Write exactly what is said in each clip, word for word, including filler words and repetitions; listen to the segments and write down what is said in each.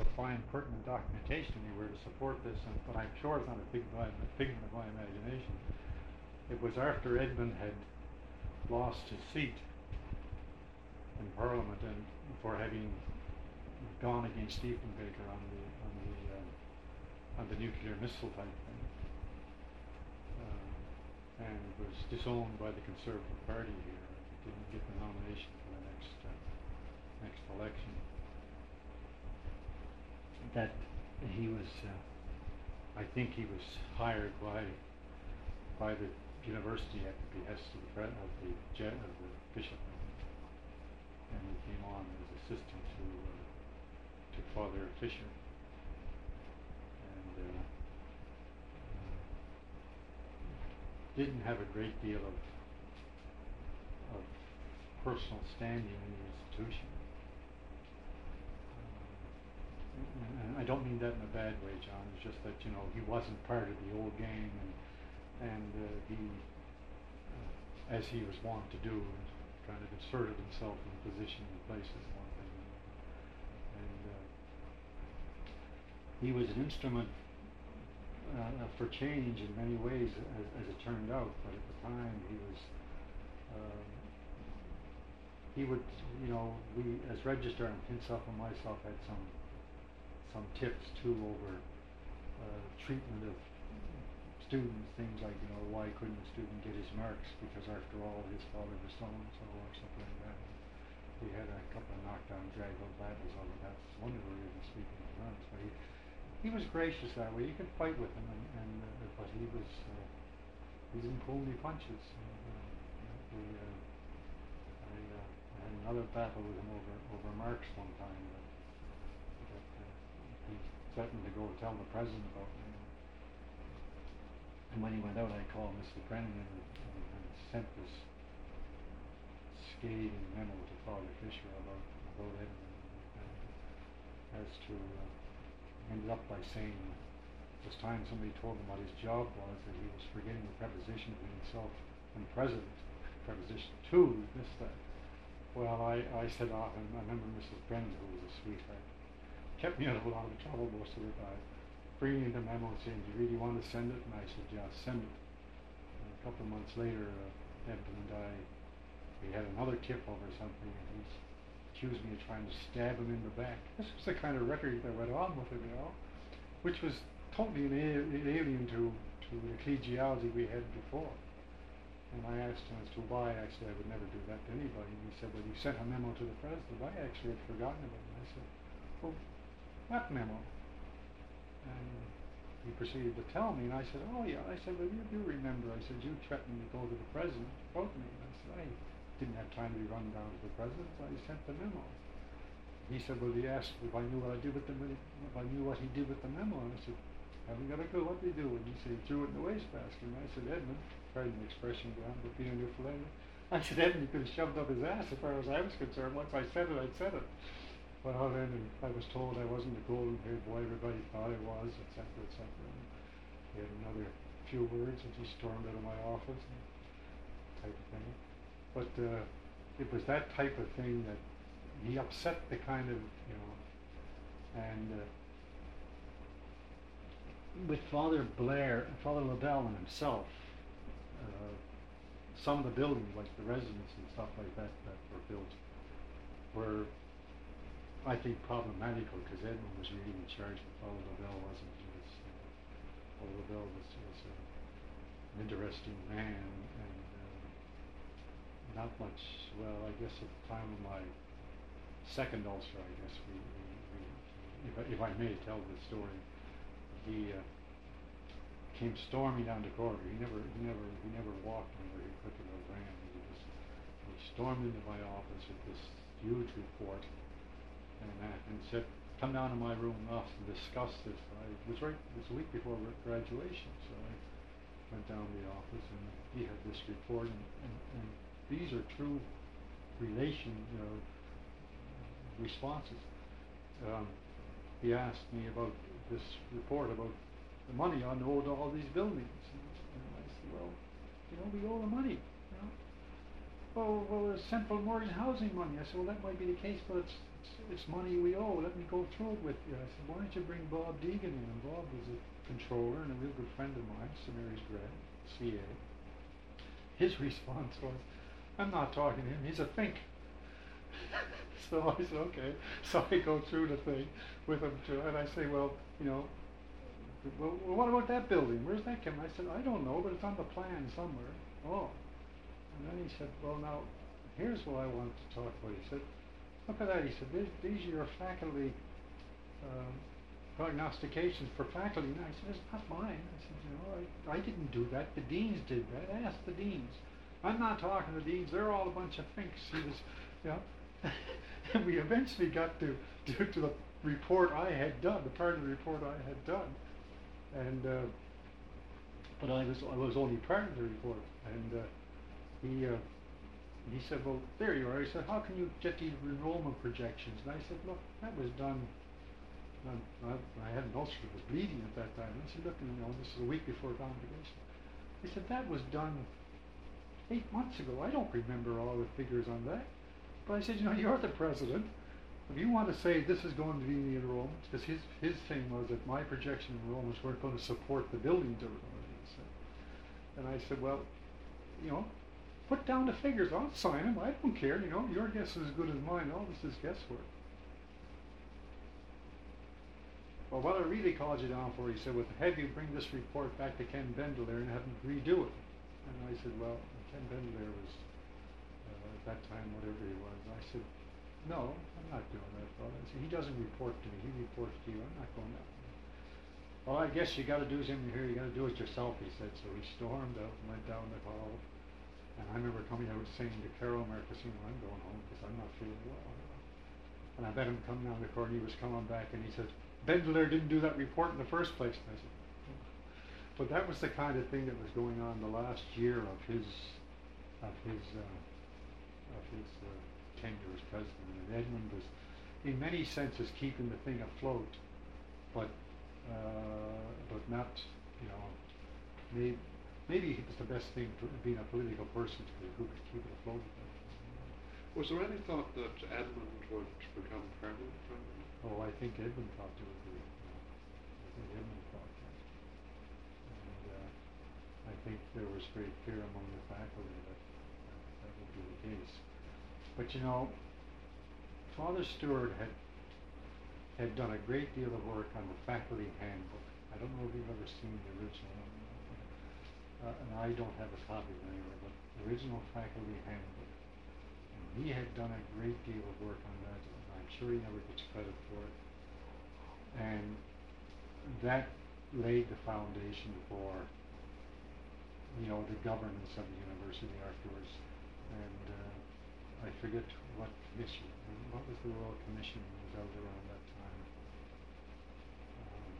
you'll find pertinent documentation anywhere to support this, and, but I'm sure it's not a big figment of my imagination. It was after Edmund had lost his seat in Parliament and for having gone against Diefenbaker on the on the uh, on the nuclear missile type thing, uh, and was disowned by the Conservative Party here. Didn't get the nomination for the next uh, next election. That he was, uh, I think he was hired by by the university at the behest of the of the, of the bishop, and he came on as assistant to uh, to Father Fisher, and uh, uh, didn't have a great deal of of personal standing in the institution. Uh, and I don't mean that in a bad way, John. It's just that, you know, he wasn't part of the old gang, and and uh, he, uh, as he was wont to do, kind of inserted himself in position and places, one thing. And uh, he was an instrument uh, for change in many ways, as, as it turned out. But at the time, he was. Um, he would, you know, we as registrar and Pinsuff and myself had some some tips too over uh, treatment of students, things like, you know, why couldn't a student get his marks because after all his father was so and so or something like that. We had a couple of knockdown, drag out battles over that. It's one of the reasons speaking of terms, but he he was gracious that way. You could fight with him, and, and uh, but he was uh, he didn't pull any punches. And, uh, we, uh, I, uh, I had another battle with him over over marks one time, but, but uh, he threatened to go tell the president about me. And when he went out, I called Mister Brennan and, and, and sent this scathing memo to Father Fisher about about Edmund, and as to uh, ended up by saying this time somebody told him what his job was, that he was forgetting the preposition between himself and president. Preposition two, he missed that. Well, I, I said off, and I remember Missus Brennan, who was a sweetheart, kept me out of a lot of trouble most of the time, bringing the memo saying, do you really want to send it? And I said, yeah, send it. And a couple of months later, uh, Edmund and I, we had another tip over something, and he accused me of trying to stab him in the back. This was the kind of record that went on with him, you know, which was totally an alien to, to the ecclesiology we had before. And I asked him as to why. I said I would never do that to anybody. And he said, well, you sent a memo to the president. I actually had forgotten about it. And I said, well, what memo? And he proceeded to tell me, and I said, oh yeah. I said, well, you do remember. I said, you threatened to go to the president about me. And I said, I didn't have time to be run down to the president, so I sent the memo. He said, well, he asked if I knew what I did with the if I knew what he did with the memo. And I said, haven't got a clue what they do. And he said, he threw it in the wastebasket. And I said, Edmund, pardon the expression, John, but being a Newfoundlander, I said, Edmund, you could have shoved up his ass as far as I was concerned. Once I said it, I said it. Well, then I was told I wasn't the golden-haired boy everybody thought I was, et cetera, et cetera. And he had another few words, and he stormed out of my office, and type of thing. But uh, it was that type of thing that he upset the kind of, you know, and uh, with Father Blair, Father LaBelle and himself, uh, some of the buildings, like the residence and stuff like that, that were built, were, I think, problematical, because Edmund was really in charge, but Father LaBelle wasn't. He was, uh, Father LaBelle was, was uh, an interesting man, and uh, not much, well, I guess at the time of my second ulcer, I guess, we, we, we if, I, if I may tell the story, he uh, came storming down the corridor. He never, he never, he never walked anywhere. He quickly ran. He just, he stormed into my office with this huge report, and uh, and said, "Come down to my room and us and discuss this." I it was right. It was a week before graduation, so I went down to the office, and he had this report, and, and, and these are true relation, you know, responses. Um, he asked me about this report about the money on owed all these buildings, and, and I said, well, you know, we owe the money. You know? well, well, it's central mortgage housing money. I said, well, that might be the case, but it's, it's, it's money we owe. Let me go through it with you. I said, why don't you bring Bob Deegan in? And Bob was a controller and a real good friend of mine, St Mary's grad, C A. His response was, I'm not talking to him, he's a think. So I said, okay. So I go through the thing with him too, and I say, well, you know, well, well, what about that building? Where's that coming? I said, I don't know, but it's on the plan somewhere. Oh. And then he said, well, now, here's what I wanted to talk about. He said, look at that. He said, these, these are your faculty um, prognostications for faculty. And I said, it's not mine. I said, you know, I, I didn't do that. The deans did that. Ask the deans. I'm not talking to the deans. They're all a bunch of finks. He was, you know. And we eventually got to, to to the report I had done, the part of the report I had done. And uh, but I was I was only part of the report, and uh, he uh, he said, well, there you are. He said, how can you get these enrollment projections? And I said, look, that was done. done I, I had an ulcer that was bleeding at that time. And I said, look, you know, this is a week before convocation. He said, that was done eight months ago. I don't remember all the figures on that. But I said, you know, you're the president. If you want to say this is going to be the enrollments, because his his thing was that my projection enrollments weren't going to support the buildings that were going to be set. And I said, well, you know, put down the figures. I'll sign them. I don't care. You know, your guess is as good as mine. All this is guesswork. Well, what I really called you down for, he said, well, have you bring this report back to Ken Bendelaire and have him redo it. And I said, well, Ken Bendelaire was, uh, at that time, whatever he was. I said, no, I'm not doing that, brother. I said, he doesn't report to me. He reports to you. I'm not going that way. Well, I guess you got to do something here. You got to do it yourself, he said. So he stormed out and went down the hall. And I remember coming out saying to Carol Marcus, you know, I'm going home because I'm not feeling well. And I bet him come down the corner. He was coming back and he said, Bendelaire didn't do that report in the first place. And I said, oh. But that was the kind of thing that was going on the last year of his of his uh, of his uh, tenure as president. And Edmund was, in many senses, keeping the thing afloat, but uh, but not, you know, maybe maybe it was the best thing to being a political person to who could keep it afloat. Was there any thought that Edmund would become permanent president? Oh, I think Edmund thought it would be. I think Edmund thought that. And uh, I think there was great fear among the faculty that uh, that would be the case. But you know, Father Stewart had had done a great deal of work on the faculty handbook. I don't know if you've ever seen the original one, uh, and I don't have a copy of it anywhere, but the original faculty handbook. And he had done a great deal of work on that. I'm sure he never gets credit for it. And that laid the foundation for, you know, the governance of the university afterwards. And uh, I forget what commission, what was the Royal Commission that was out around that time? Um,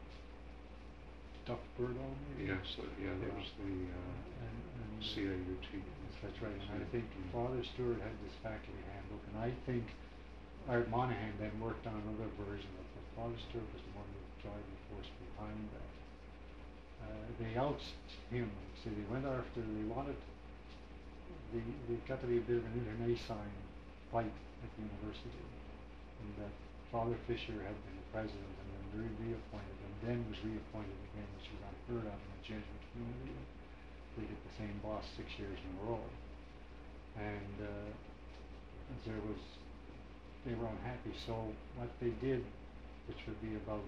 Duff Birdall, maybe? Yes, uh, yeah, there yeah. was the uh, and, and C A U T. That's right, and I think Father Stewart had this faculty handbook, and I think Art Monahan then worked on another version of it. Father Stewart was the one who drove the force behind that. Uh, they ousted him, so they went after, they wanted, they, they got to be a bit of an internecine fight at the university, and that Father Fisher had been the president and then re- reappointed, and then was reappointed again, which was unheard of in the Jesuit community. They get the same boss six years in a row, and uh, there was, they were unhappy. So what they did, which would be about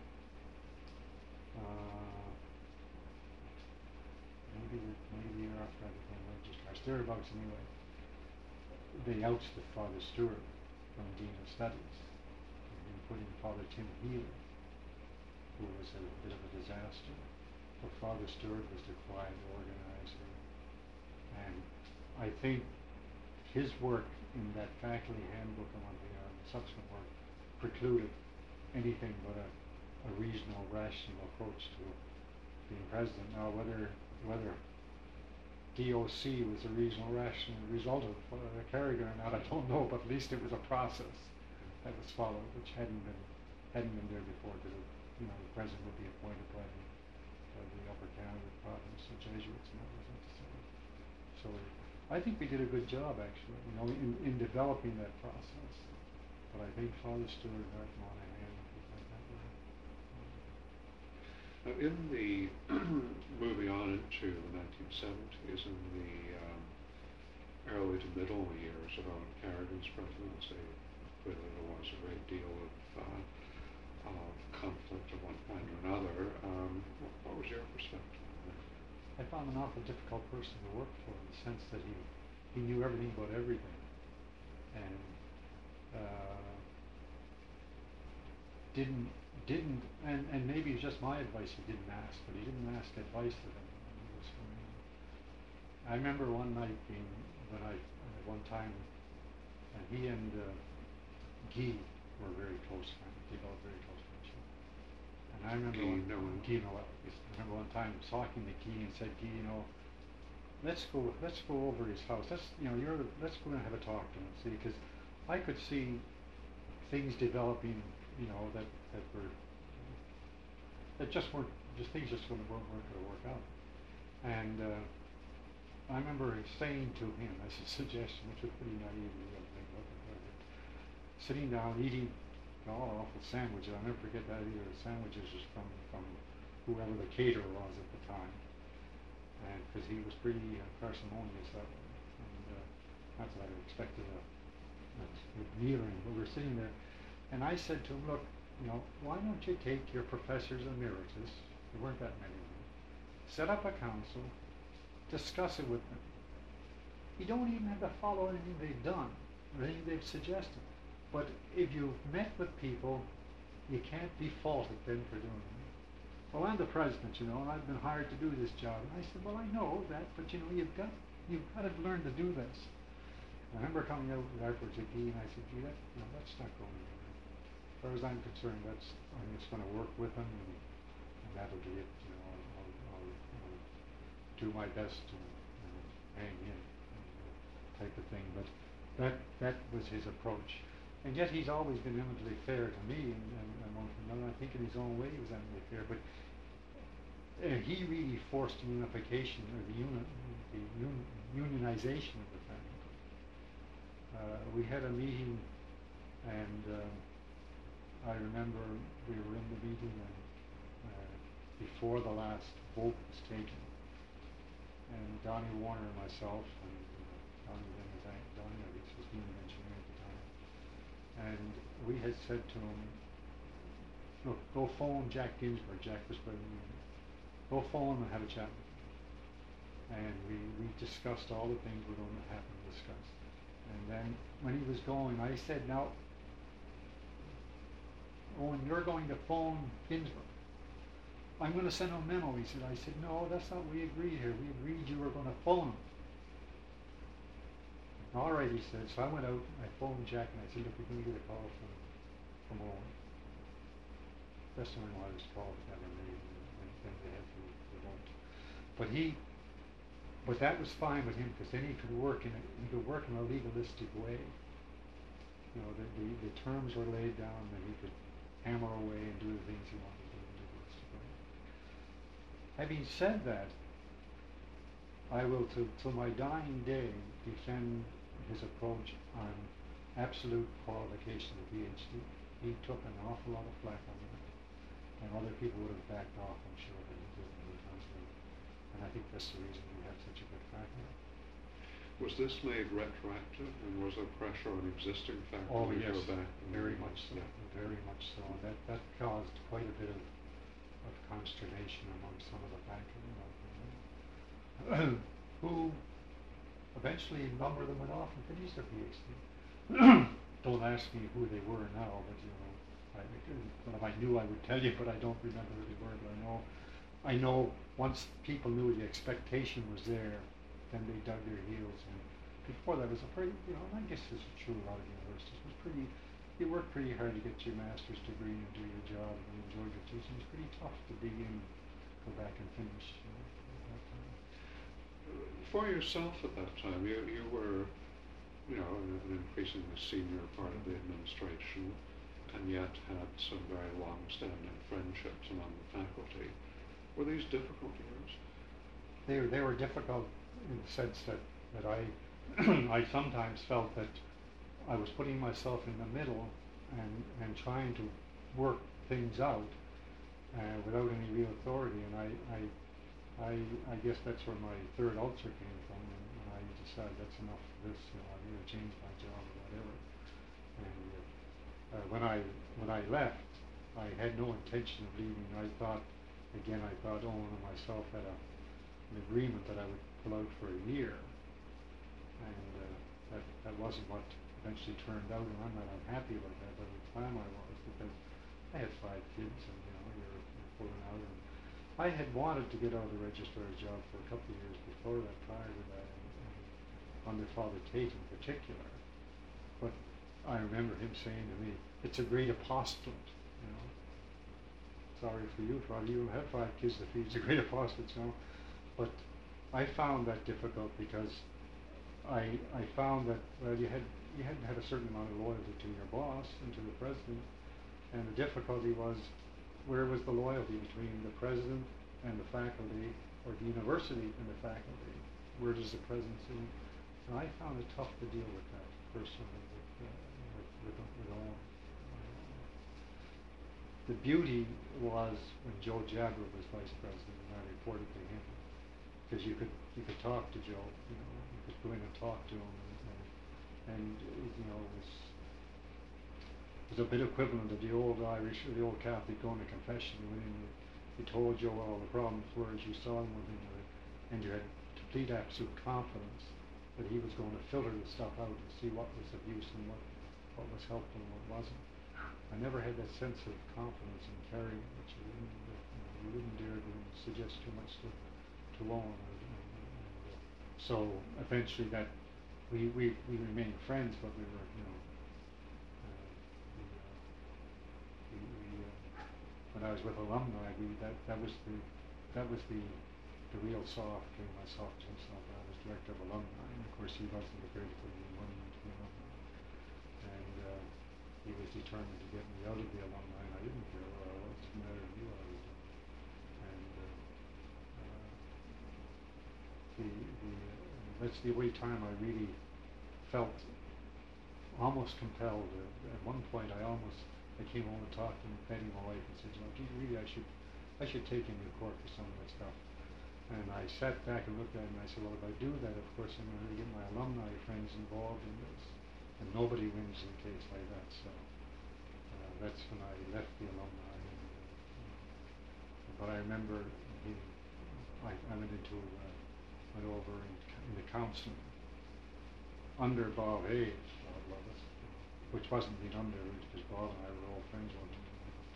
uh, maybe the, maybe the year after I became registrars, thereabouts anyway, they ousted Father Stewart from Dean of Studies and put in Father Tim Healy, who was a bit of a disaster. But Father Stewart was the quiet organizer, and I think his work in that faculty handbook and on the uh, subsequent work precluded anything but a, a reasonable, rational approach to being president. Now, whether whether D O C was a reasonable, rational result of uh, Carrigan or not, I don't know. But at least it was a process that was followed, which hadn't been hadn't been there before. Because you know, the president would be appointed by the, by the Upper Canada province, the Jesuits, and that was necessary. So I think we did a good job, actually, you know, in, in developing that process. But I think Father Stewart, Art Monahan, and people like that were. Now, in the moving on into the nineteen seventies and the um, early to middle years of Owen Carrigan's presidency, clearly there was a great deal of, uh, of conflict of one kind or another. Um, what, what was your perspective on that? I found an awful difficult person to work for, in the sense that he he knew everything about everything, and uh, didn't didn't and, and maybe it's just my advice he didn't ask, but he didn't ask advice of them. He was, um, I remember one night being when I uh, one time, and he and uh, Guy were very close friends, developed very close friendship. And I remember Guy one, Noel. Guy Noel. I remember one time talking to Guy and said, Guy, you know, let's go let's go over his house. Let's you know you're let's go and have a talk to him, see, because I could see things developing, you know, that that were that just weren't just things just weren't weren't going to work out. And uh, I remember saying to him as a suggestion, which was pretty naive, you know, think about it, sitting down eating all awful sandwiches. I'll never forget that either. Sandwiches was from from whoever the caterer was at the time. And because he was pretty uh, parsimonious that way, and uh, not that I expected a, a meal or anything, but we were sitting there, and I said to him, look, you know, why don't you take your professors emeritus, there weren't that many of them, set up a council, discuss it with them. You don't even have to follow anything they've done, or anything they've suggested, but if you've met with people, you can't be faulted then for doing it. Well, I'm the president, you know, and I've been hired to do this job. And I said, well, I know that, but you know, you've got you've got to learn to do this. And I remember coming out afterwards at Guy, and I said, gee, that, you know, that's not going anywhere. As far as I'm concerned, that's I'm just going to work with him, and, and that'll be it. You know, I'll, I'll, I'll, I'll do my best to you know, hang in, uh, type of thing. But that that was his approach. And yet he's always been eminently fair to me, and, and, and one thing another. I think in his own way he was eminently fair, but uh, he really forced the unification, or the, uni, the un, unionization of the faculty. Uh, we had a meeting, and uh, I remember we were in the meeting, and uh, before the last vote was taken, and Donnie Warner and myself, and uh, Donnie then was Donnie, I guess, was being an engineer at the time. And we had said to him, look, go phone Jack Ginsburg. Jack was president. Go phone him and have a chat with him. And we, we discussed all the things we're going to have to discuss. And then when he was going, I said, now, Owen, you're going to phone Ginsburg. I'm going to send him a memo. He said, I said, no, that's not what we agreed here. We agreed you were going to phone him. All right, he said. So I went out, I phoned Jack, and I said, look, we're going to get a call from, from Owen. Best of my was called, never made, and then they had to, the vote. But he, but that was fine with him, because then he could work in a, he could work in a legalistic way. You know, the, the, the terms were laid down, and he could hammer away and do the things he wanted to do in a legalistic way. Having said that, I will, to, till my dying day, defend his approach on absolute qualification of PhD. He took an awful lot of flack on that, and other people would have backed off, I'm sure, but he didn't. He constantly, and I think that's the reason we have such a good faculty. Was this made retroactive, and was there pressure on existing faculty Oh to yes, go back? very much so, Yeah. very much so. That that caused quite a bit of, of consternation among some of the faculty, who eventually a number of them went off and finished their PhD. Don't ask me who they were now, but you know, I, if I knew I would tell you, but I don't remember who they were. But I know, I know once people knew the expectation was there, then they dug their heels. And before that was a pretty, you know, and I guess this is true of a lot of universities, was pretty, you worked pretty hard to get your master's degree and do your job and enjoy your teaching. It's pretty tough to dig in, go back and finish. You know, at that time. For yourself at that time, you, you were, you know, an, an increasingly senior part of the administration, and yet had some very long-standing friendships among the faculty. Were these difficult years? They were, they were difficult in the sense that that I, I sometimes felt that I was putting myself in the middle and, and trying to work things out uh, without any real authority, and I, I, I, I guess that's where my third ulcer came from, and, and I decided that's enough of this, you know, I'm going to change my job or whatever. And uh, when I when I left, I had no intention of leaving. I thought, again, I thought Owen and myself had a, an agreement that I would pull out for a year, and uh, that that wasn't what eventually turned out, and I'm not unhappy about that. But at the time I was, because I had five kids, and you know, you're, you're pulling out. And I had wanted to get out of the registrar's job for a couple of years before that, prior to that, and, and under Father Tate in particular. But I remember him saying to me, "It's a great apostolate, you know. Sorry for you, Father, you don't have five kids to feed. It's a great apostolate, you know." But I found that difficult because I I found that well, you had you had to have a certain amount of loyalty to your boss and to the president, and the difficulty was, where was the loyalty between the president and the faculty, or the university and the faculty? Where does the president sit? And I found it tough to deal with that personally. With, uh, with, with all. The beauty was when Joe Jabber was vice president and I reported to him, because you could you could talk to Joe, you know, you could go in and talk to him, and, and, and you know, it was, it was a bit equivalent of the old Irish or the old Catholic going to confession. You went in, you, you told Joe what all the problems were as you saw them within you, and you had complete absolute confidence that he was going to filter the stuff out and see what was abuse and what what was helpful and what wasn't. I never had that sense of confidence in carrying it, which you wouldn't, you know, you wouldn't dare to suggest too much to, to Owen. And, and, and, uh, so eventually that, we, we, we remained friends, but we were, you know, uh, we, uh, we, we uh, when I was with alumni, we, that, that was the, that was the, the real soft, came my soft himself. I was director of alumni, and of course he wasn't prepared to put any money into the alumni. And uh, he was determined to get me out of the alumni, and I didn't care where I was. It didn't matter who I was doing. And uh, uh, the, the, uh, that's the only time I really felt almost compelled. Uh, at one point, I almost I came home and talked to Betty, my wife, and said, "You know, gee, really, I should I should take him to court for some of that stuff." And I sat back and looked at it, and I said, "Well, if I do that, of course, I'm going to get my alumni friends involved in this. And nobody wins in a case like that." So uh, that's when I left the alumni. And, uh, but I remember being, I, I went into, uh, went over in, in the counseling under Bob Hayes, God love us, which wasn't being under, because Bob and I were all friends with him.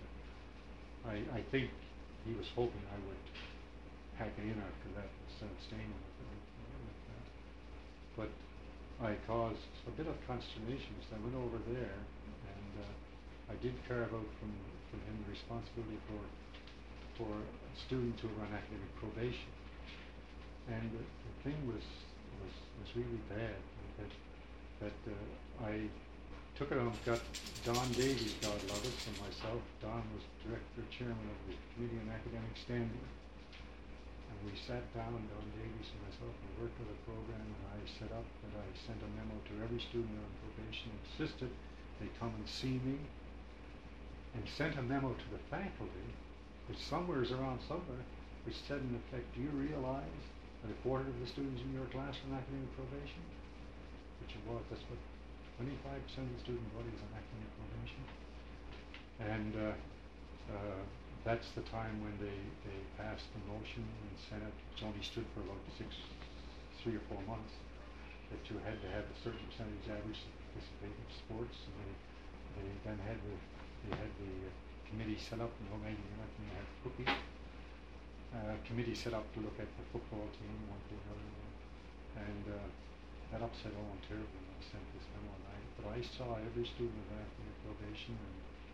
I, I think he was hoping I would hack it in after that instead of staying with it. With that. But I caused a bit of consternation, so I went over there, and uh, I did carve out from, from him the responsibility for for students who were on academic probation. And the, the thing was, was was really bad. That that uh, I took it on, got Don Davies, God love us, and myself. Don was director, chairman of the Committee on Academic Standing. And we sat down, Don Davies and myself, and worked with a program, and I set up that I sent a memo to every student on probation, insisted they come and see me, and sent a memo to the faculty, which somewhere is around somewhere, which said in effect, "Do you realize that a quarter of the students in your class are on academic probation?" Which it was. That's what twenty-five percent of the student body is on academic probation. And uh, uh, that's the time when they, they passed the motion in the Senate, which only stood for about six, three or four months, that you had to have a certain percentage average to participate in sports. And they, they then had the, they had the uh, committee set up, no, maybe you're not going to have cookies. Uh, committee set up to look at the football team, one thing or another. And uh, that upset Owen terribly when I sent this memo. And I, but I saw every student of academic probation, and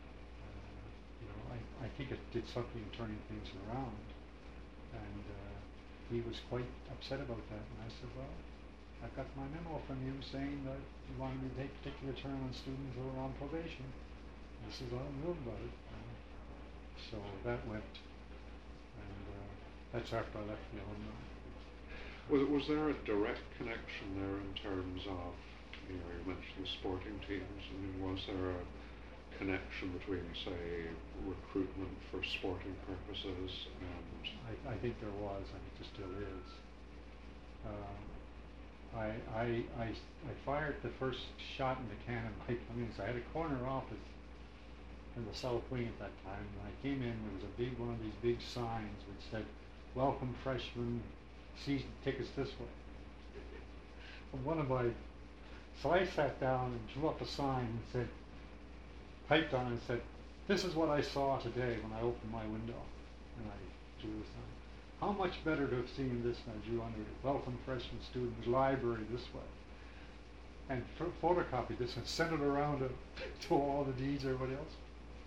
you know, I, I think it did something in turning things around, and uh, he was quite upset about that. And I said, "Well, I've got my memo from you saying that you wanted me to take particular turn on students who are on probation. This is all I'm doing about it." Uh, so that went, and uh, that's after I left the alumni. Was, was there a direct connection there in terms of, you know, you mentioned the sporting teams, I mean, was there a connection between, say, recruitment for sporting purposes and... I, I think there was, I think there still is. Um, I, I, I, I fired the first shot in the cannon by coming in, so I had a corner office in the south wing at that time, and I came in, there was a big, one of these big signs which said, "Welcome freshmen, season tickets this way." And one of my, so I sat down and drew up a sign and said, piped on it and said, "This is what I saw today when I opened my window." And I drew the sign. How much better to have seen this than I drew under it, "Welcome freshman students, library this way." And ph photocopied this and sent it around to, to all the deans or everybody else.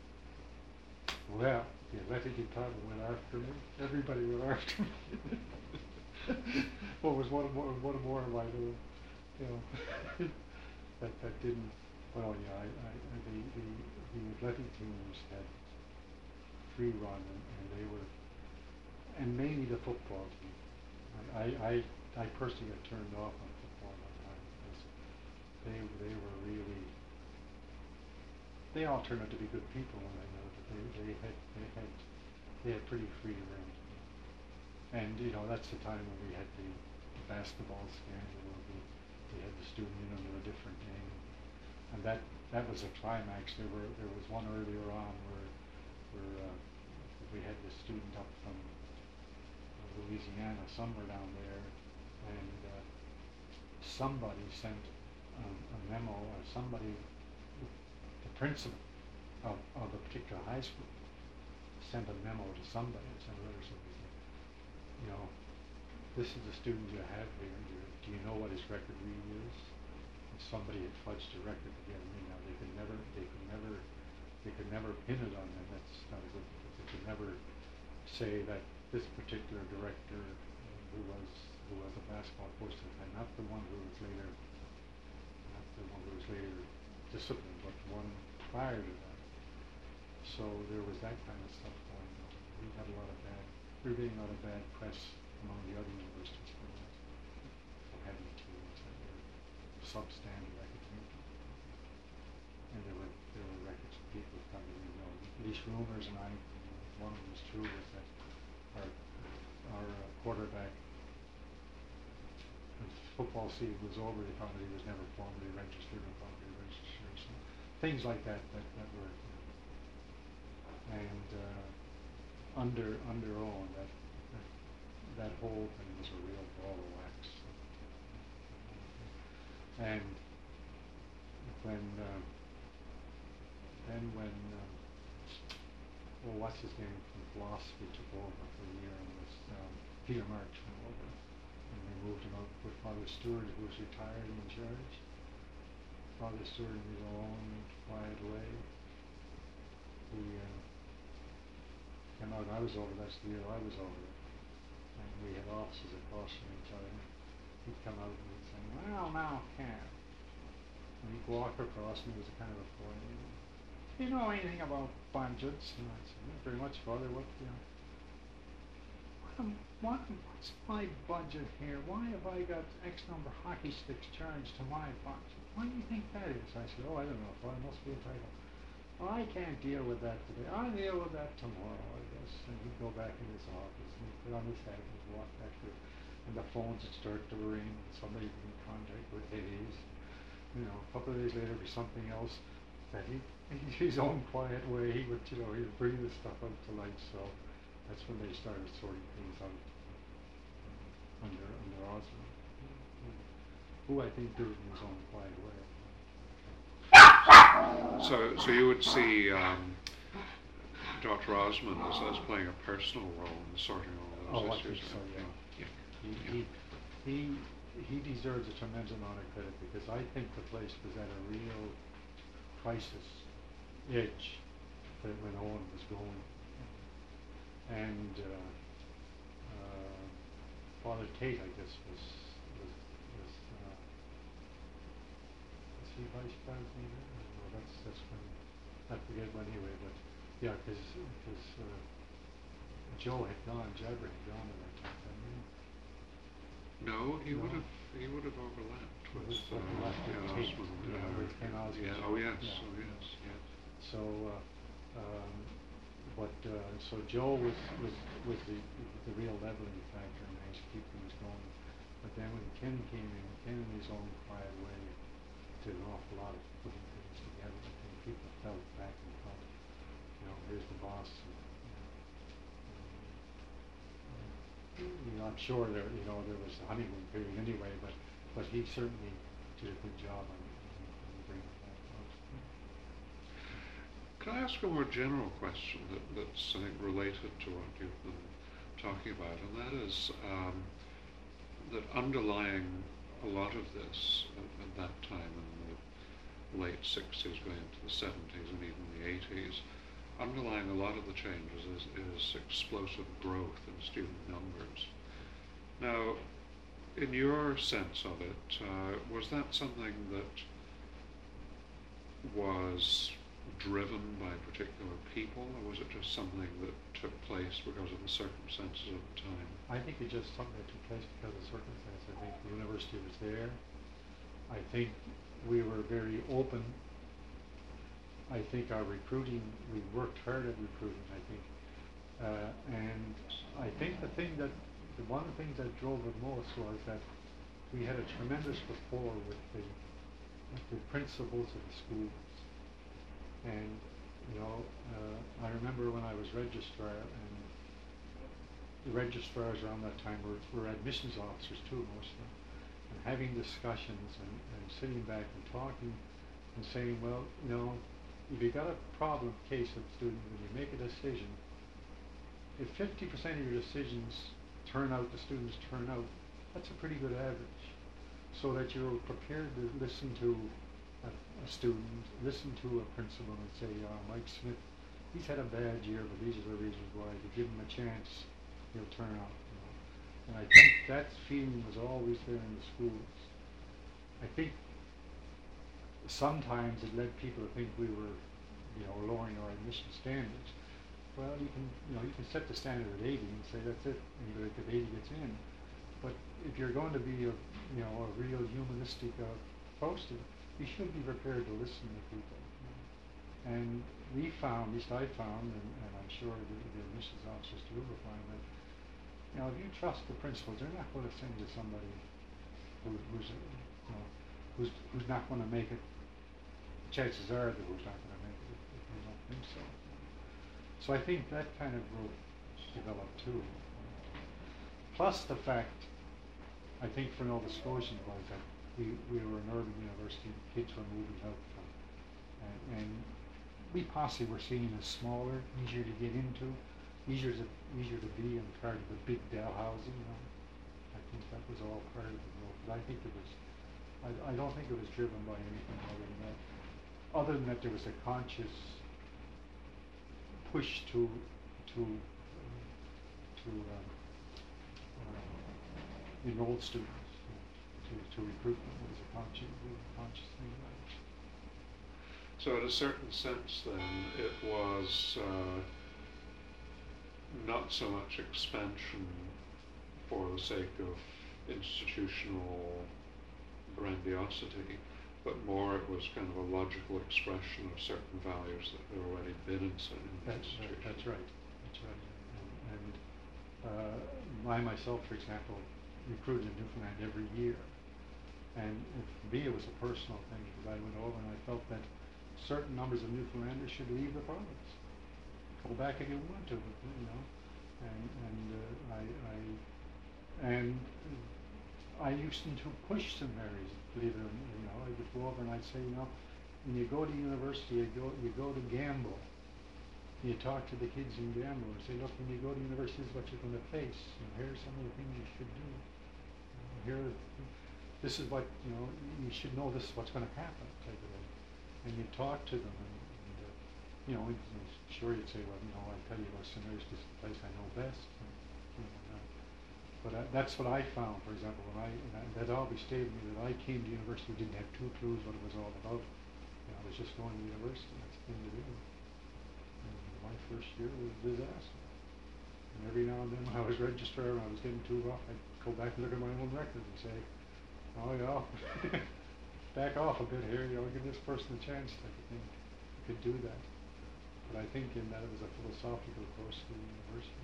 Well, the athletic department went after me. Everybody went after me. What was one more, one more of my little, you know, that, that didn't, well, yeah, I, I, the, the, the athletic teams had free run, and, and they were, and mainly the football team. I, I, I personally got turned off on football that time because they, they were really, they all turned out to be good people when I know that they, they had, they had, they had pretty free rein. And, you know, that's the time when we had the, the basketball scandal, where we, we had the student in under a different name. And that, that was a climax. There were, there was one earlier on where, where uh, we had the student up from Louisiana, somewhere down there, and uh, somebody sent um, a memo, or somebody, the principal of, of a particular high school, sent a memo to somebody, sent a letter to somebody, you know, "This is the student you have here. Do you know what his record read is?" And somebody had fudged a record together. Now they could never, they could never, they could never pin it on them. That's not a good. They could never say that this particular director, uh, who was who was a basketball coach at the time, not the one who was later, not the one who was later disciplined, but the one prior to that. So there was that kind of stuff going on. We got a lot of bad, we were getting a lot of bad press among the other universities for that, for having teams that were substandard academically. And there were there were records of people who probably didn't know. At least rumors, and I, one of them was true, was that our our uh, quarterback, when football season was over, they found that he was never formally registered or properly registered. So things like that that, that were, you know, and uh, under under Owen, that, that that whole thing was a real ball of wax. And when uh, then when uh, well, what's his name from philosophy took over for a year, and was um, Peter March went over, and they moved him out with Father Stewart, who was retired and in charge. Father Stewart in his own quiet way, he uh, came out. I was over. That's the year I was over, and we had offices across from each other. He'd come out and he'd say, "Well, now, Cam," and he'd walk across, and he was a kind of a boy. "Do you know anything about budgets?" And I said, "Not very much, Father. What, you know, what, am, what, what's my budget here? Why have I got X number of hockey sticks charged to my budget? What do you think that is?" I said, "Oh, I don't know, Father. It must be entitled." "Well, I can't deal with that today. I'll deal with that tomorrow, I guess." And he'd go back in his office, and he'd put on his hat, and he'd walk back to it, and the phones would start to ring, and somebody would be in contact with Hayes. You know, a couple of days later, it'd be something else that he, in his own quiet way, he would, you know, he would bring this stuff out to light. So that's when they started sorting things out uh, under under Osmond, who I think did it in his own quiet way. So, so you would see um, Doctor Osmond as, as playing a personal role in sorting all Oh, those I think issues so, out. yeah. Yeah. He, Yeah. he, he, he deserves a tremendous amount of credit, because I think the place was at a real crisis edge that when Owen was going. And uh, uh, Father Tate, I guess, was, was, was, uh, was he vice president? Well, that's, that's when, I forget when anyway, but yeah, because, because uh, Joe had gone, Jabber had gone at that time, hadn't he? No, he would No? have, he would have overlapped It with, was uh, overlapped with Ken Tate, Osmond. yeah, uh, with Ken Osmond, Yeah, yeah, oh yes, yeah, oh yeah. yes, yes. So, uh, um, but, uh, so Joe was, was, was the, the real leveling factor and managed to keep things going. But then when Ken came in, Ken in his own quiet way did an awful lot of putting things together. I think people felt back and thought, you know, here's the boss. And, you know, um, you know, I'm sure there, you know, there was a honeymoon period anyway, but, but he certainly did a good job on, on, on bringing that out. Can I ask a more general question that, that's, I think, related to what you've been talking about, and that is um, that underlying a lot of this at, at that time in the late sixties, going into the seventies and even the eighties, underlying a lot of the changes is, is explosive growth in student numbers. Now, in your sense of it, uh, was that something that was driven by particular people, or was it just something that took place because of the circumstances of the time? I think it just something that took place because of circumstance. I think the university was there. I think we were very open. I think our recruiting, we worked hard at recruiting, I think. Uh, and I think the thing that, the one of the things that drove it most was that we had a tremendous rapport with the, with the principals of the schools. And, you know, uh, I remember when I was registrar, and the registrars around that time were, were admissions officers too, most of them, and having discussions and, and sitting back and talking and saying, well, you know, if you got a problem case of student, when you make a decision, if fifty percent of your decisions turn out, the students turn out, that's a pretty good average. So that you're prepared to listen to a, a student, listen to a principal and say, uh, Mike Smith, he's had a bad year, but these are the reasons why. If you give him a chance, he'll turn out. You know? And I think that feeling was always there in the schools. I think sometimes it led people to think we were, you know, lowering our admission standards. Well, you can, you know, you can set the standard at eighty and say that's it, and you if eighty gets in. But if you're going to be a, you know, a real humanistic uh, approach to it, you should be prepared to listen to people. You know? And we found, at least I found, and, and I'm sure the, the admissions officers too will find that, you know, if you trust the principals, they're not going to send you somebody who, who's, you know, who's who's not going to make it. Chances are that who's not going to make it if they don't think so. So I think that kind of growth developed too. Plus the fact, I think for Nova Scotians was that we, we were an urban university, kids were moving out from, and, and we possibly were seen as smaller, easier to get into, easier to easier to be in part of the big Dow housing. You know? I think that was all part of the growth. But I think it was, I, I don't think it was driven by anything other than that. Other than that, there was a conscious push to to uh, to um, uh, enroll students, to, to recruit them. It was a conscious, conscious thing. Right? So in a certain sense then, it was uh, not so much expansion for the sake of institutional grandiosity, but more it was kind of a logical expression of certain values that had already been in certain That, institutions. that, that's right. That's right. And, and uh, I myself, for example, recruited in Newfoundland every year. And it, for me, it was a personal thing because I went over and I felt that certain numbers of Newfoundlanders should leave the province, go back if you want to, you know. And and uh, I, I and I used to push Saint Mary's, believe it or not. You know, I would go over and I'd say, you know, when you go to university, you go you go to Gamble. You talk to the kids in Gamble and say, look, when you go to university, this is what you're going to face. You know, here are some of the things you should do. You know, here, this is what, you know, you should know this is what's going to happen, type of thing. And you talk to them, and, and uh, you know, and, and sure you'd say, well, you know, I tell you about Saint Mary's, this is the place I know best. And, you know, uh, but uh, that's what I found, for example, when I, and I, that always stayed with me, that I came to university, didn't have two clues what it was all about. You know, I was just going to university, that's the thing to do. My first year was a disaster. And every now and then when I was registrar, when I was getting too rough, I'd go back and look at my own record and say, oh yeah, back off a bit here, you know, give this person a chance type of thing. You could do that. But I think in that it was a philosophical course at the university.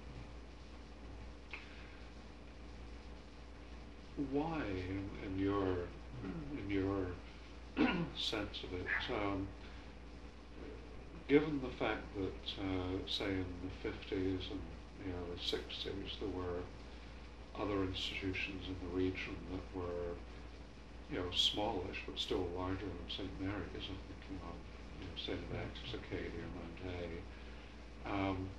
Why, in, in your in your sense of it, um, given the fact that, uh, say, in the fifties and you know the sixties, there were other institutions in the region that were, you know, smallish but still larger than Saint Mary's. I'm thinking of, you know, Saint X, Acadia, Mount A. Um,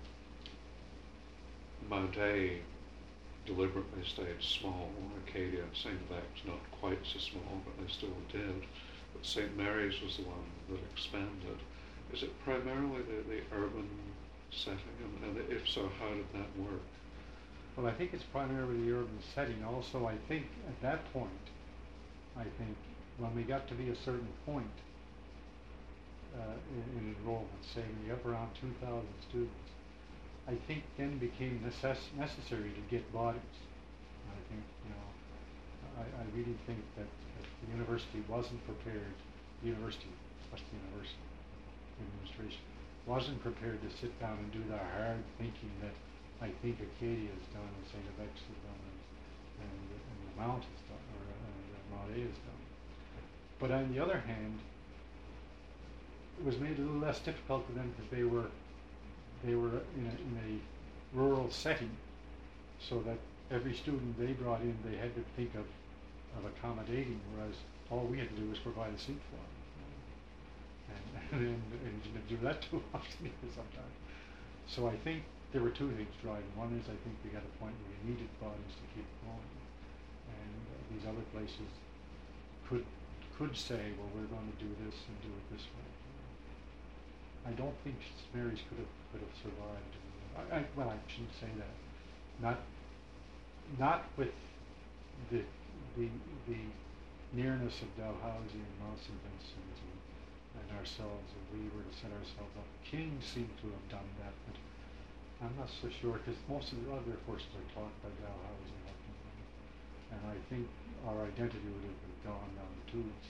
Mount A deliberately stayed small. Acadia and Saint X not quite so small, but they still did. But Saint Mary's was the one that expanded. Is it primarily the, the urban setting, and, and if so, how did that work? Well, I think it's primarily the urban setting. Also, I think at that point, I think when we got to be a certain point uh, in, in enrollment, say we up around two thousand students, I think then became necess- necessary to get bodies. I think, you know, I, I really think that if the university wasn't prepared, the university, especially the university administration, wasn't prepared to sit down and do the hard thinking that I think Acadia has done and Saint F X has done and, and, and the Mount has done, or uh, Mount A has done. But on the other hand, it was made a little less difficult for them because they were they were in a, in a rural setting, so that every student they brought in, they had to think of, of accommodating, whereas all we had to do was provide a seat for them. And, and, and didn't do that too often sometimes. So I think there were two things driving. One is I think we got a point where we needed bodies to keep going, and uh, these other places could could say, well, we're going to do this and do it this way. I don't think Mary's could have could have survived. I, I, well, I shouldn't say that. Not not with the the the nearness of Dalhousie and Mount Saint Vincent and, and ourselves, if we were to set ourselves up. King seemed to have done that, but I'm not so sure because most of the other courses are taught by Dalhousie, and I think our identity would have been gone down the tubes.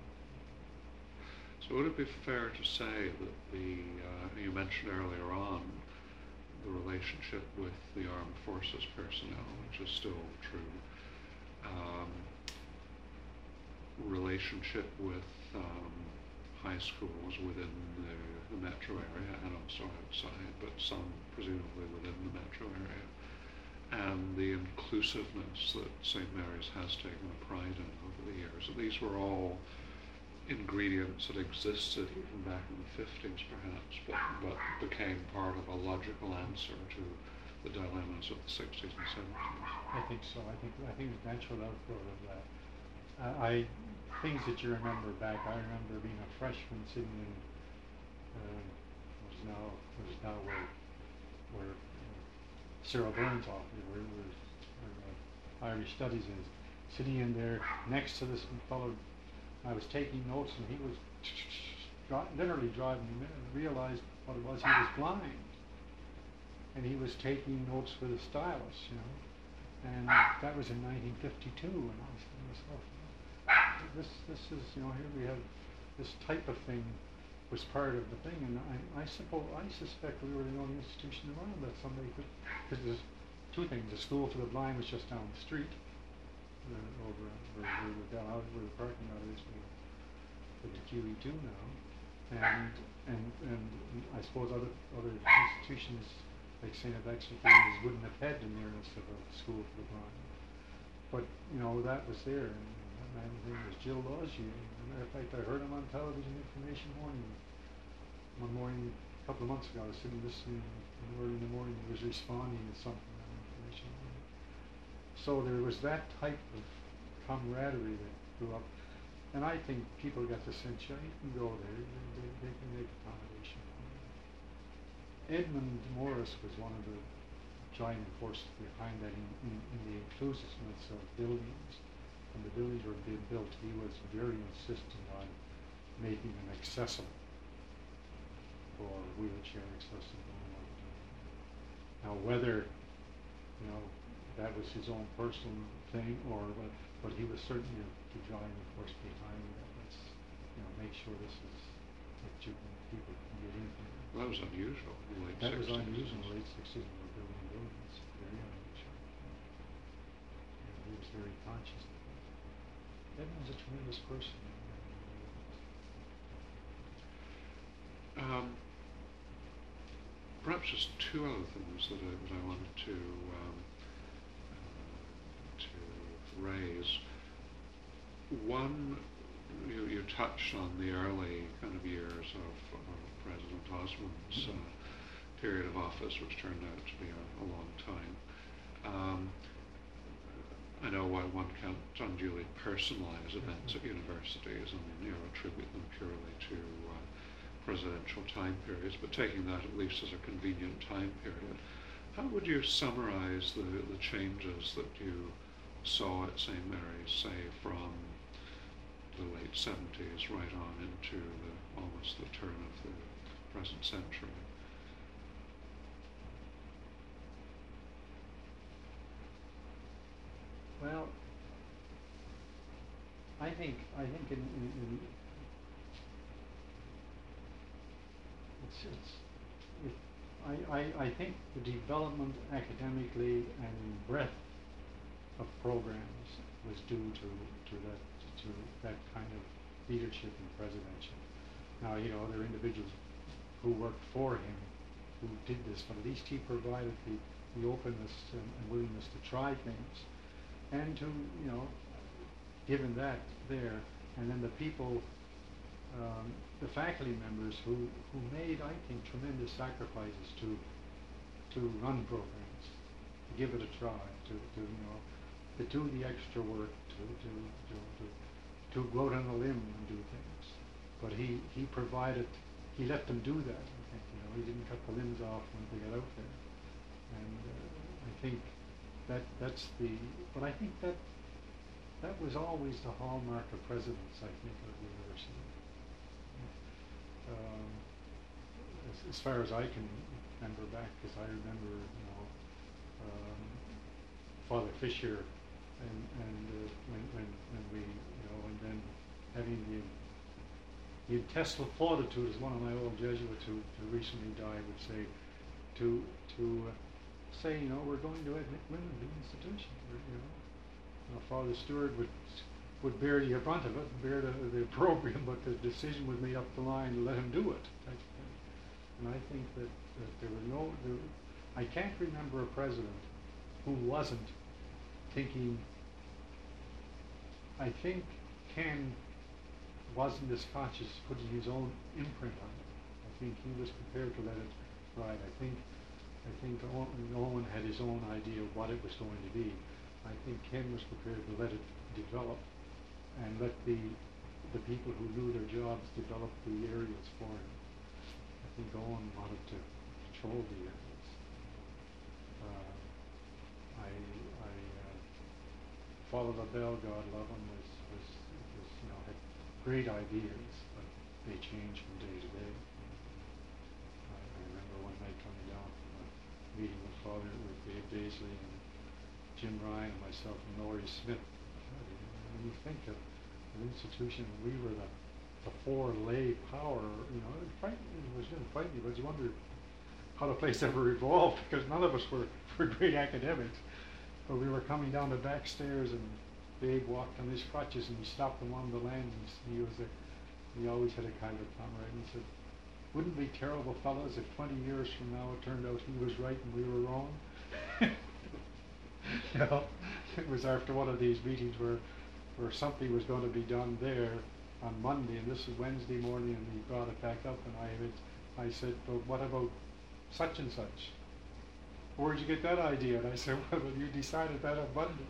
So would it be fair to say that the, uh, you mentioned earlier on, the relationship with the armed forces personnel, which is still true, um, relationship with um, high schools within the, the metro area and also outside, but some presumably within the metro area, and the inclusiveness that Saint Mary's has taken a pride in over the years. And these were all ingredients that existed even back in the fifties perhaps, but, but became part of a logical answer to the dilemmas of the sixties and seventies. I think so. I think I think it's natural outgrowth of that. Uh, I things that you remember back. I remember being a freshman sitting in uh, what is now what is now where where uh, Cyril Burns' office, where, where, where uh, Irish Studies is, sitting in there next to this fellow. I was taking notes, and he was dri- literally driving me mad. I realized what it was. He was blind, and he was taking notes with a stylus, you know. And that was in nineteen fifty-two, and I was thinking to myself, this, this is, you know, here we have this type of thing was part of the thing, and I, I suppose, I suspect we were the only institution around that somebody could, because there's two things. The school for the blind was just down the street. Uh, over where, where, the, down, where the parking lot is for the Q E two now, and and and I suppose other other institutions like Saint F X wouldn't have had the nearness of a school for the blind, but you know that was there, and that man's name was Jill Lodge. As a matter of fact, I heard him on television information morning one morning a couple of months ago. I was sitting listening early in the morning. He was responding to something on information. So there was that type of camaraderie that grew up, and I think people got the sense, yeah, you can go there, they, they, they can make accommodation. Edmund Morris was one of the driving forces behind that in, in, in the inclusiveness of buildings. When the buildings were being built, he was very insistent on making them accessible for wheelchair accessible. Now whether, you know, that was his own personal thing, or, but, but he was certainly the driving force behind that. Let's, you know, make sure this is, that you can, people can get in here. That was unusual in the late That was sixties. unusual in the late sixties when we were building buildings, very unusual. And he was very conscious of that. Edmund's a tremendous person. Um, perhaps just two other things that I, that I wanted to um, uh, to raise. One, you, you touched on the early kind of years of, of President Osmond's uh, period of office, which turned out to be a, a long time. Um, I know why one can't unduly personalize events at universities and, you know, attribute them purely to uh, presidential time periods, but taking that at least as a convenient time period, how would you summarize the, the changes that you saw at Saint Mary's, say, from the late seventies right on into the, almost the turn of the present century? Well, I think I think in, in, in it's, it's it, I, I, I think the development academically and in breadth of programs was due to, to that to that kind of leadership and presidential. Now, you know, there are individuals who worked for him who did this, but at least he provided the, the openness and, and willingness to try things. And to, you know, given that there, and then the people, um, the faculty members who, who made, I think, tremendous sacrifices to to run programs, to give it a try, to, to you know, to do the extra work, to to to to, to go out on a limb and do things. But he, he provided, he let them do that. I think, you know, he didn't cut the limbs off when they got out there, and uh, I think. That that's the, but I think that that was always the hallmark of presidents, I think, of the university. Um, as, as far as I can remember back, because I remember, you know, um, Father Fisher, and and uh, when when when we, you know, and then having the the intestinal fortitude, as one of my old Jesuits who, who recently died would say, to to. Uh, say, you know, we're going to admit women to the institution. We're, you know, you know, Father Stewart would would bear the brunt of it, bear the, the opprobrium, but the decision was made up the line to let him do it. And I think that, that there were no, there, I can't remember a president who wasn't thinking. I think Ken wasn't as conscious putting his own imprint on it. I think he was prepared to let it ride. I think. I think Owen had his own idea of what it was going to be. I think Ken was prepared to let it develop and let the the people who knew their jobs develop the areas for him. I think Owen wanted to control the areas. Uh, I, I uh, Father LaBelle, God love him, was, was, was, you know, had great ideas, but they changed from day to day. I, I remember one night coming down meeting with Father, with Dave Daisley and Jim Ryan and myself and Laurie Smith. When you think of an institution, we were the, the four lay power, you know, it, it was going to frighten you, but you wondered how the place ever evolved, because none of us were, were great academics. But we were coming down the back stairs, and Dave walked on his crutches, and he stopped on one of the landings. He was a, he always had a kind of comrade, and he said, "Wouldn't it be terrible, fellas, if twenty years from now it turned out he was right and we were wrong?" You know, it was after one of these meetings where, where something was going to be done there on Monday, and this is Wednesday morning, and he brought it back up, and I, I said, "But what about such and such? Where'd you get that idea?" And I said, "Well, you decided that on Monday,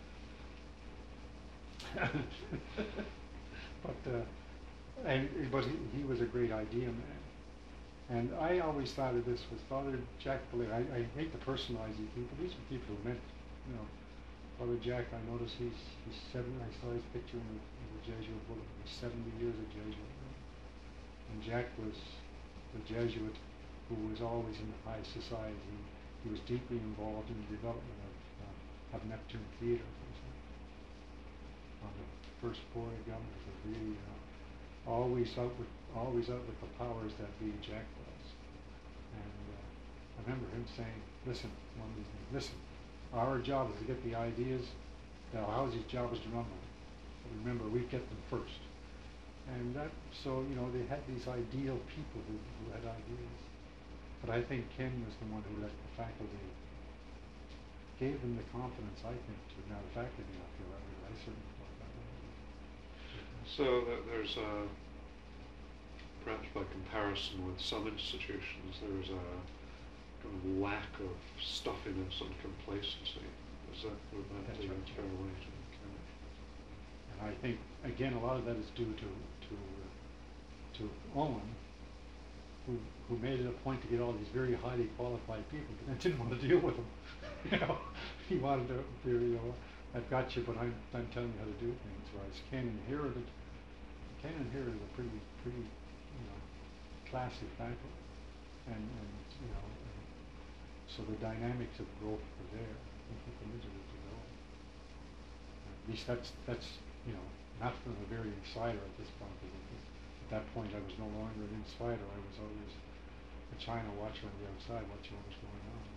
yeah." But uh, and but he, he was a great idea man. And I always thought of this with Father Jack Blair. I, I hate to personalize these people. These are people who meant, you know, Father Jack, I noticed he's, he's seven, I saw his picture in the, in the Jesuit book. He's seventy years a Jesuit. And Jack was the Jesuit who was always in the high society. He, he was deeply involved in the development of uh, of Neptune Theatre, for example. On the first board of governors of really, you know, always out with, always out with the powers that be, Jack was. And uh, I remember him saying, listen, one of these things, listen, our job is to get the ideas, Dalhousie's job is to run them. But remember, we get them first. And that, so, you know, they had these ideal people who, who had ideas. But I think Ken was the one who let the faculty, gave them the confidence, I think, to, now the faculty may not feel that way, but I certainly felt that way. So that there's a, perhaps by comparison with some institutions, there's a kind of lack of stuffiness and complacency. Is that, would that That's be a right, fair yeah. way to kind of? And I think, again, a lot of that is due to, to, uh, to Owen, who, who made it a point to get all these very highly qualified people, but then didn't want to deal with them. You know, he wanted to, to, you know, I've got you, but I'm, I'm telling you how to do things. Whereas Ken inherited, Ken inherited a pretty, pretty, you know, classy faculty, and, and you know, and so the dynamics of growth were there, and he permitted it to go. At least that's, that's, you know, not from a very insider at this point, because at that point I was no longer an insider, I was always a China watcher on the outside, watching what was going on.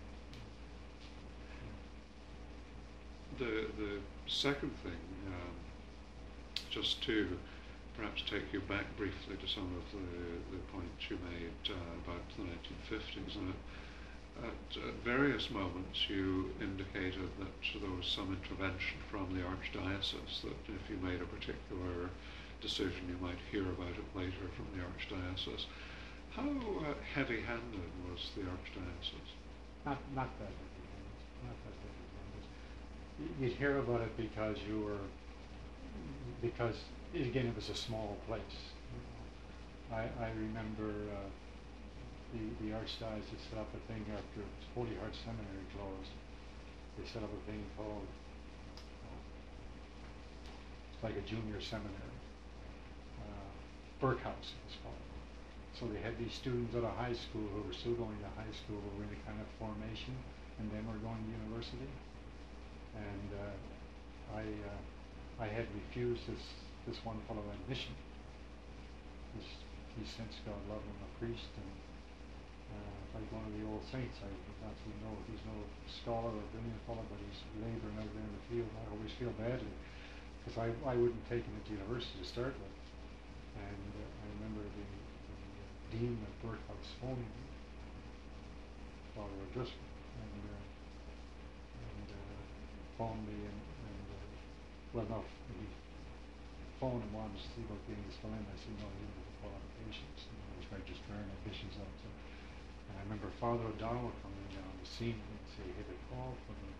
The, the second thing, um, just to perhaps take you back briefly to some of the, the points you made uh, about the nineteen fifties, and at, at various moments you indicated that there was some intervention from the Archdiocese, that if you made a particular decision you might hear about it later from the Archdiocese. How uh, heavy-handed was the Archdiocese? Not, not that heavy-handed, not that heavy-handed. You'd hear about it because you were, because, again, it was a small place. You know. I, I remember uh, the, the Archdiocese set up a thing after Holy Heart Seminary closed. They set up a thing called, uh, it's like a junior seminary. Uh, Burke House it was called. So they had these students at a high school who were still going to high school, who were in a kind of formation, and then were going to university. And uh, I, uh, I had refused this, this one fellow admission. He's, he's since, God love him, a priest, and uh, like one of the old saints. I not he know he's no scholar or brilliant fellow, but he's laboring out there in the field. I always feel badly because I, I wouldn't take him into university to start with. And uh, I remember the, the dean of Burke House phoning me, Father O'Driscoll, and, uh, and uh, phoned me and, and uh, well, no, he phoned and wanted to see about getting his fill in. I said, no, he didn't have the qualifications. You know, he was registering admissions out. So, and I remember Father O'Donnell coming in on the scene and say, hey, they called for me.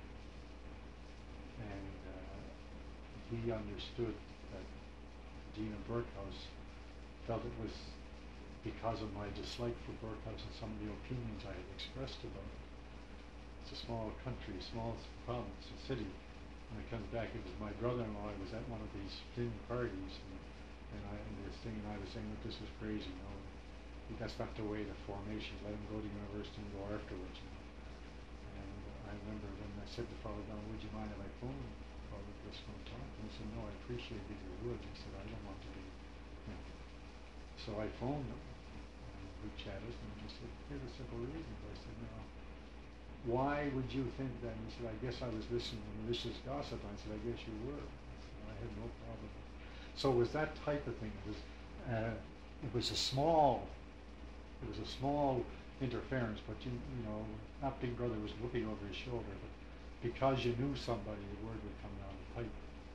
And uh, he understood that the dean of Burke House felt it was because of my dislike for Burke House and some of the opinions I had expressed about it. It's a small country, small province, a city. When it comes back, it was my brother-in-law. I was at one of these thin parties, and, and I and this thing, and I was saying that this was crazy. You know, that's not the way the formation. Let him go to university and go afterwards. You know. And I remember when I said to Father Don, would you mind if I phoned Father Driscoll and talk? And he said, no, I appreciate if you would. He said, I don't want to be. You know. So I phoned him, and we chatted, and he said, here's a simple reason. I said, no. Why would you think that? And he said, I guess I was listening to malicious gossip. I said, I guess you were. I said, I had no problem. So it was that type of thing. It was, uh, it was a small, it was a small interference, but you, you know, not Big Brother was looking over his shoulder, but because you knew somebody, the word would come down the pipe.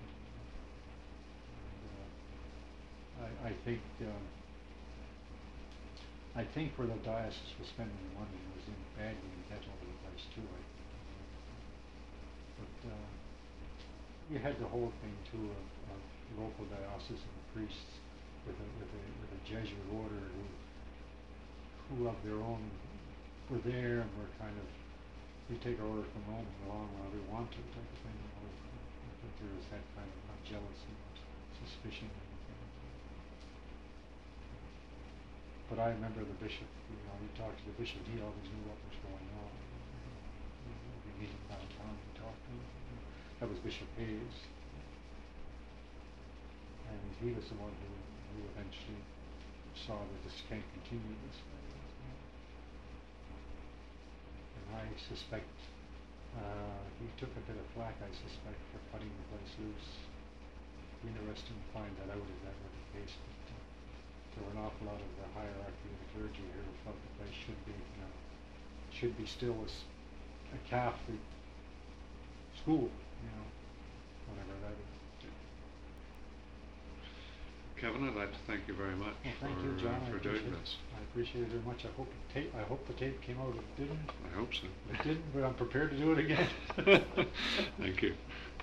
And, uh, I, I think, uh, I think where the diocese was spending the money was in badly in debt over the place too, I think. But uh, you had the whole thing too of, of local diocesan priests with a with a with a Jesuit order who who of their own were there and were kind of, we take our order from Rome and go on wherever we want to type of thing. You know, I think there was that kind of not jealousy, but suspicion. But I remember the bishop, you know, you talked to the bishop, he always knew what was going on. We'd be meeting downtown and talk to him. That was Bishop Hayes. And he was the one who, who eventually saw that this can't continue this way. And I suspect uh, he took a bit of flack, I suspect, for cutting the place loose. It'd be interesting to find that out if that were the case. But, uh, there were an awful lot of the hierarchy of the clergy here who felt the place should be, you know, should be still a, s- a Catholic school, you know, whatever that is. Kevin, I'd like to thank you very much Well, thank for, you, John. uh, I for doing appreciate- this. I appreciate it very much. I hope the tape, I hope the tape came out. It didn't. I hope so. It didn't, but I'm prepared to do it again. Thank you.